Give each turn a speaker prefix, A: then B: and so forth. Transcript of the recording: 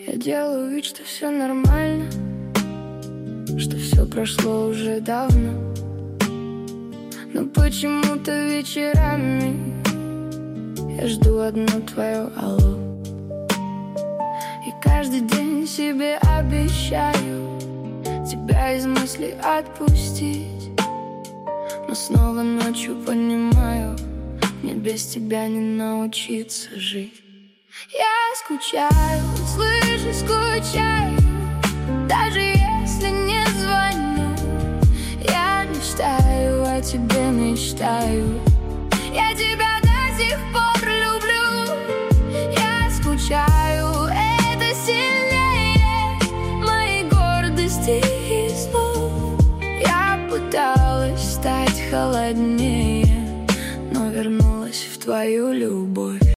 A: Я делаю вид, что все нормально, что все прошло уже давно. Но почему-то вечерами я жду одно твое алло. И каждый день себе обещаю тебя из мыслей отпустить. Но снова ночью понимаю, мне без тебя не научиться жить. Я скучаю, слышу, скучаю, даже если не звоню. Я мечтаю о тебе, мечтаю. Я тебя до сих пор люблю. Я скучаю, это сильнее моей гордости и снов. Я пыталась стать холоднее, но вернулась в твою любовь.